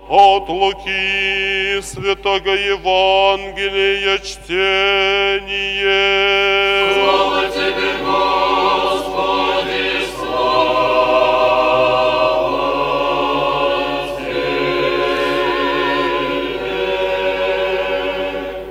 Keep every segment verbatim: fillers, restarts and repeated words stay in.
От Луки Святого Евангелия чтение. Слава Тебе, Господи, слава Тебе.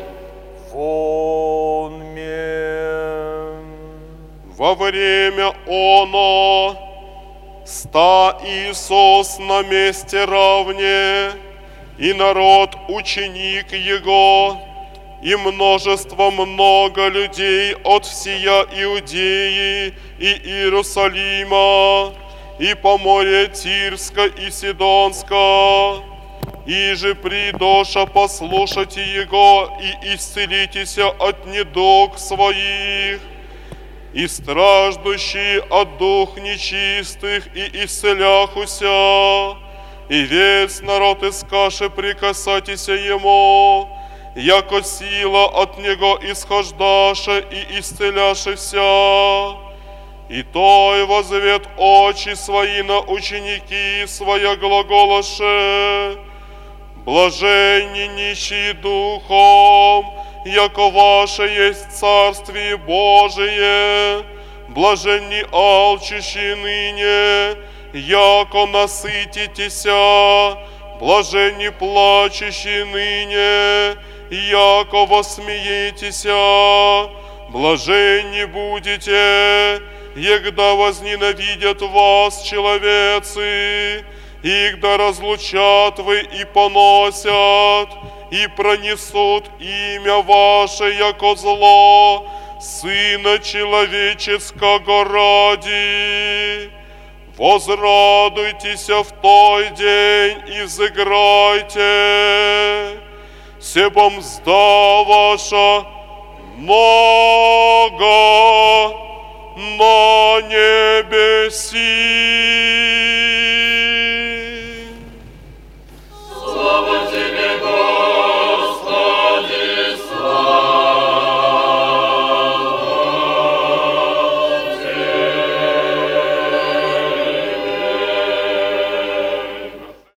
Вонмен. Во время оно ста Иисус на месте равне, и народ ученик Его, и множество много людей от всея Иудеи и Иерусалима, и по море Тирска и Сидонска, и же придоша послушайте Его и исцелитеся от недуг своих, и страждущие от дух нечистых и исцеляхуся, и весь народ искаше прикасатися Ему, яко сила от Него исхождаше и исцеляшеся. И той возвет очи свои на ученики своя глаголаше: блаженни нищие духом, яко ваше есть Царствие Божие, блаженни алчущие ныне, яко насытитеся, блаженни плачущие ныне, яко восмеетеся, блаженни будете, егда возненавидят вас человецы, игда разлучат вы и поносят, и пронесут имя ваше, яко зло, Сына Человеческого ради. Возрадуйтесь в той день и взыграйте, себо мзда ваша много на небеси.